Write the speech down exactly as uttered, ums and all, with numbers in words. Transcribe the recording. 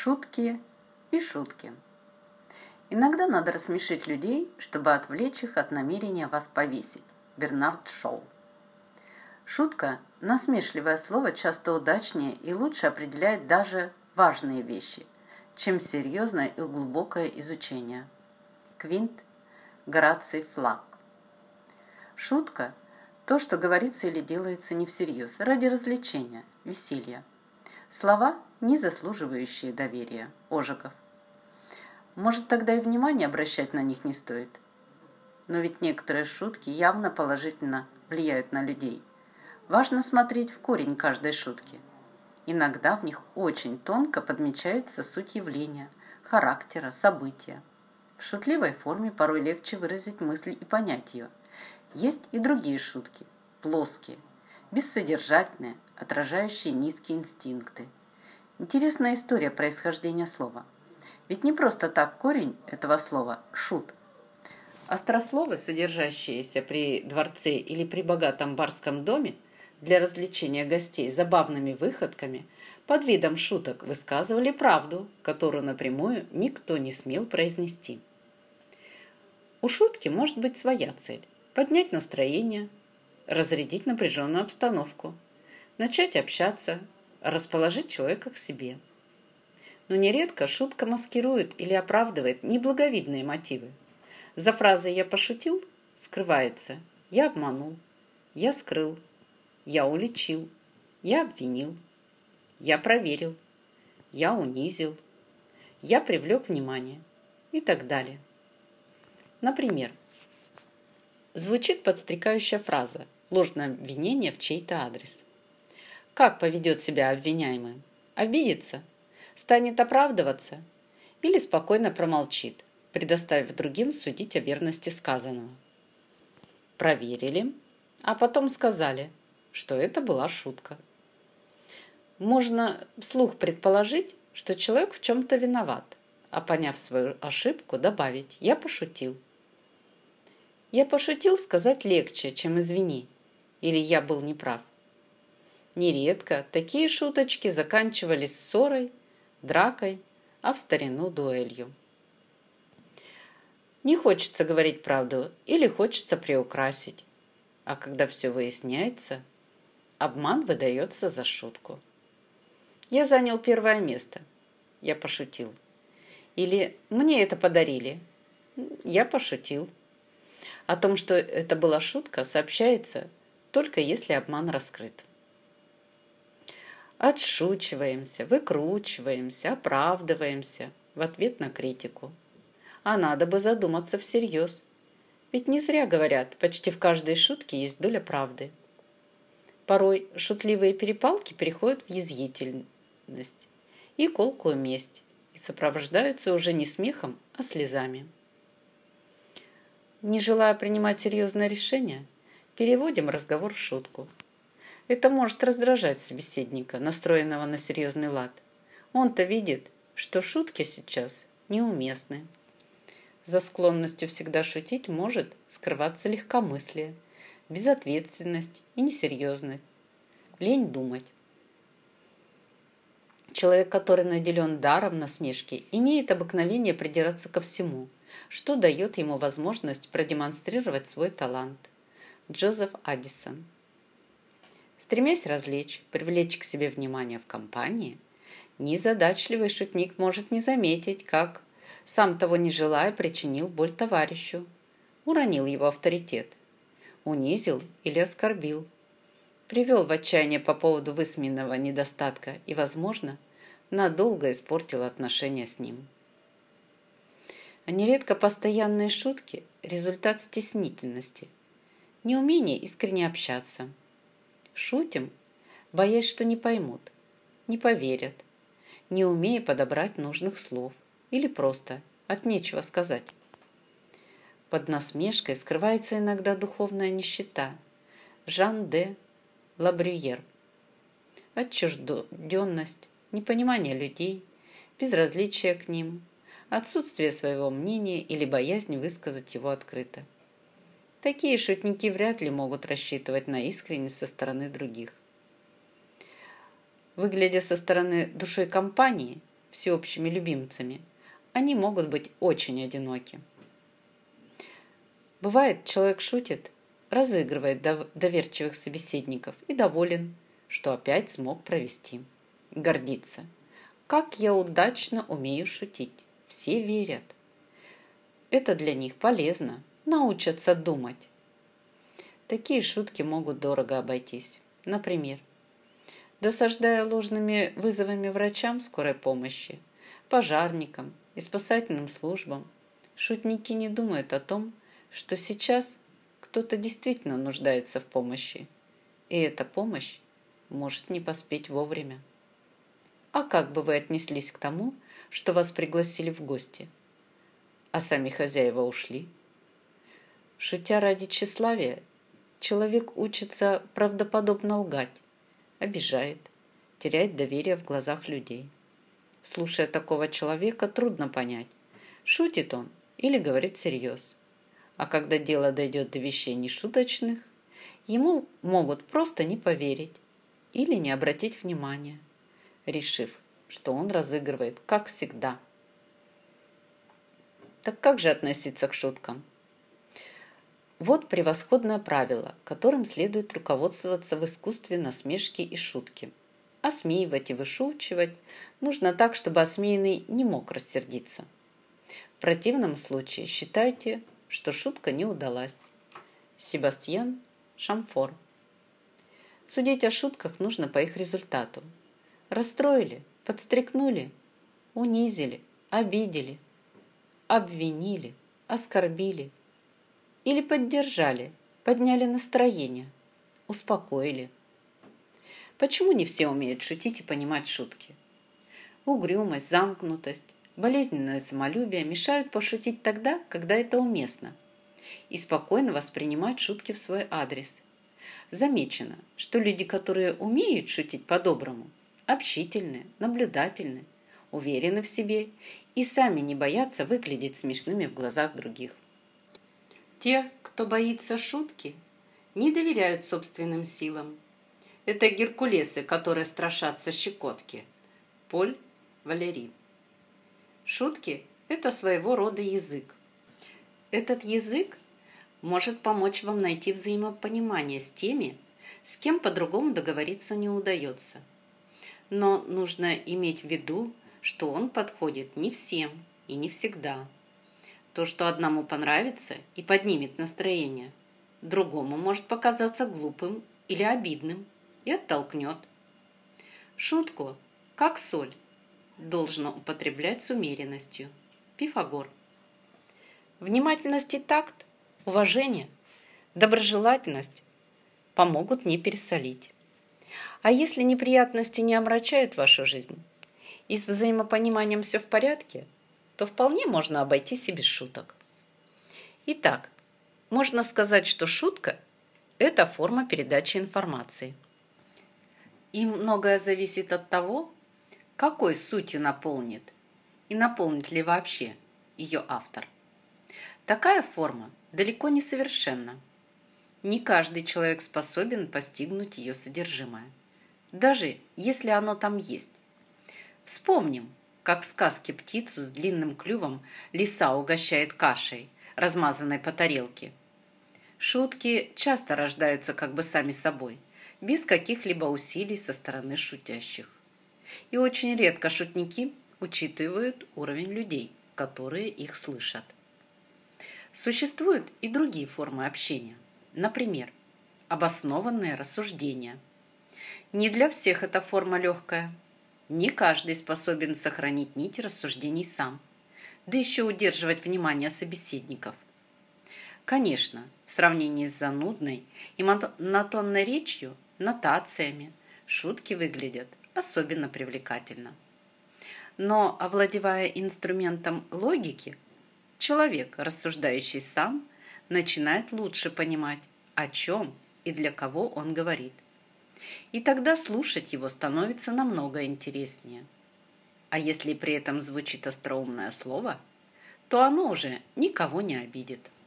Шутки и шутки. Иногда надо рассмешить людей, чтобы отвлечь их от намерения вас повесить. Бернард Шоу. Шутка – насмешливое слово, часто удачнее и лучше определяет даже важные вещи, чем серьезное и глубокое изучение. Квинт Гораций Флаг. Шутка – то, что говорится или делается не всерьез, ради развлечения, веселья. Слова, не заслуживающие доверия. Ожегов. Может, тогда и внимание обращать на них не стоит. Но ведь некоторые шутки явно положительно влияют на людей. Важно смотреть в корень каждой шутки. Иногда в них очень тонко подмечается суть явления, характера, события. В шутливой форме порой легче выразить мысль и понять ее. Есть и другие шутки, плоские, бессодержательные, отражающие низкие инстинкты. Интересная история происхождения слова. Ведь не просто так корень этого слова «шут». Острословы, содержащиеся при дворце или при богатом барском доме, для развлечения гостей забавными выходками, под видом шуток высказывали правду, которую напрямую никто не смел произнести. У шутки может быть своя цель – поднять настроение, разрядить напряженную обстановку, начать общаться, расположить человека к себе. Но нередко шутка маскирует или оправдывает неблаговидные мотивы. За фразой «я пошутил» скрывается «я обманул», «я скрыл», «я уличил», «я обвинил», «я проверил», «я унизил», «я привлек внимание» и так далее. Например, звучит подстрекающая фраза «ложное обвинение в чей-то адрес». Как поведет себя обвиняемый? Обидится? Станет оправдываться? Или спокойно промолчит, предоставив другим судить о верности сказанного? Проверили, а потом сказали, что это была шутка. Можно вслух предположить, что человек в чем-то виноват, а поняв свою ошибку, добавить «я пошутил». «Я пошутил» сказать легче, чем «извини» или «я был неправ». Нередко такие шуточки заканчивались ссорой, дракой, а в старину дуэлью. Не хочется говорить правду или хочется приукрасить, а когда все выясняется, обман выдается за шутку. «Я занял первое место», я пошутил. Или «мне это подарили», я пошутил. О том, что это была шутка, сообщается только если обман раскрыт. Отшучиваемся, выкручиваемся, оправдываемся в ответ на критику. А надо бы задуматься всерьез. Ведь не зря говорят, почти в каждой шутке есть доля правды. Порой шутливые перепалки переходят в язвительность и колкую месть и сопровождаются уже не смехом, а слезами. Не желая принимать серьезное решение, переводим разговор в шутку. Это может раздражать собеседника, настроенного на серьезный лад. Он-то видит, что шутки сейчас неуместны. За склонностью всегда шутить может скрываться легкомыслие, безответственность и несерьезность, лень думать. Человек, который наделен даром насмешки, имеет обыкновение придираться ко всему, что дает ему возможность продемонстрировать свой талант. Джозеф Аддисон. Стремясь развлечь, привлечь к себе внимание в компании, незадачливый шутник может не заметить, как, сам того не желая, причинил боль товарищу, уронил его авторитет, унизил или оскорбил, привел в отчаяние по поводу высмеянного недостатка и, возможно, надолго испортил отношения с ним. А нередко постоянные шутки – результат стеснительности, неумения искренне общаться. Шутим, боясь, что не поймут, не поверят, не умея подобрать нужных слов или просто от нечего сказать. Под насмешкой скрывается иногда духовная нищета. Жан де Лабрюер. Отчужденность, непонимание людей, безразличие к ним, отсутствие своего мнения или боязнь высказать его открыто. Такие шутники вряд ли могут рассчитывать на искренность со стороны других. Выглядя со стороны душой компании, всеобщими любимцами, они могут быть очень одиноки. Бывает, человек шутит, разыгрывает доверчивых собеседников и доволен, что опять смог провести. Гордится. Как я удачно умею шутить. Все верят. Это для них полезно. Научатся думать. Такие шутки могут дорого обойтись. Например, досаждая ложными вызовами врачам скорой помощи, пожарникам и спасательным службам, шутники не думают о том, что сейчас кто-то действительно нуждается в помощи, и эта помощь может не поспеть вовремя. А как бы вы отнеслись к тому, что вас пригласили в гости, а сами хозяева ушли? Шутя ради тщеславия, человек учится правдоподобно лгать, обижает, теряет доверие в глазах людей. Слушая такого человека, трудно понять, шутит он или говорит всерьез. А когда дело дойдет до вещей нешуточных, ему могут просто не поверить или не обратить внимания, решив, что он разыгрывает, как всегда. Так как же относиться к шуткам? Вот превосходное правило, которым следует руководствоваться в искусстве насмешки и шутки. Осмеивать и вышучивать нужно так, чтобы осмеянный не мог рассердиться. В противном случае считайте, что шутка не удалась. Себастьян Шамфор. Судить о шутках нужно по их результату. Расстроили, подстрекнули, унизили, обидели, обвинили, оскорбили или поддержали, подняли настроение, успокоили. Почему не все умеют шутить и понимать шутки? Угрюмость, замкнутость, болезненное самолюбие мешают пошутить тогда, когда это уместно, и спокойно воспринимать шутки в свой адрес. Замечено, что люди, которые умеют шутить по-доброму, общительны, наблюдательны, уверены в себе и сами не боятся выглядеть смешными в глазах других. Те, кто боится шутки, не доверяют собственным силам. Это геркулесы, которые страшатся щекотки. Поль Валери. Шутки – это своего рода язык. Этот язык может помочь вам найти взаимопонимание с теми, с кем по-другому договориться не удается. Но нужно иметь в виду, что он подходит не всем и не всегда. То, что одному понравится и поднимет настроение, другому может показаться глупым или обидным и оттолкнет. Шутку, как соль, должно употреблять с умеренностью. Пифагор. Внимательность и такт, уважение, доброжелательность помогут не пересолить. А если неприятности не омрачают вашу жизнь и с взаимопониманием все в порядке, то вполне можно обойтись и без шуток. Итак, можно сказать, что шутка – это форма передачи информации. И многое зависит от того, какой сутью наполнит и наполнит ли вообще ее автор. Такая форма далеко не совершенна. Не каждый человек способен постигнуть ее содержимое, даже если оно там есть. Вспомним, как в сказке птицу с длинным клювом лиса угощает кашей, размазанной по тарелке. Шутки часто рождаются как бы сами собой, без каких-либо усилий со стороны шутящих. И очень редко шутники учитывают уровень людей, которые их слышат. Существуют и другие формы общения. Например, обоснованные рассуждения. Не для всех эта форма легкая. Не каждый способен сохранить нить рассуждений сам, да еще удерживать внимание собеседников. Конечно, в сравнении с занудной и монотонной речью, нотациями, шутки выглядят особенно привлекательно. Но, овладевая инструментом логики, человек, рассуждающий сам, начинает лучше понимать, о чем и для кого он говорит. И тогда слушать его становится намного интереснее. А если при этом звучит остроумное слово, то оно уже никого не обидит.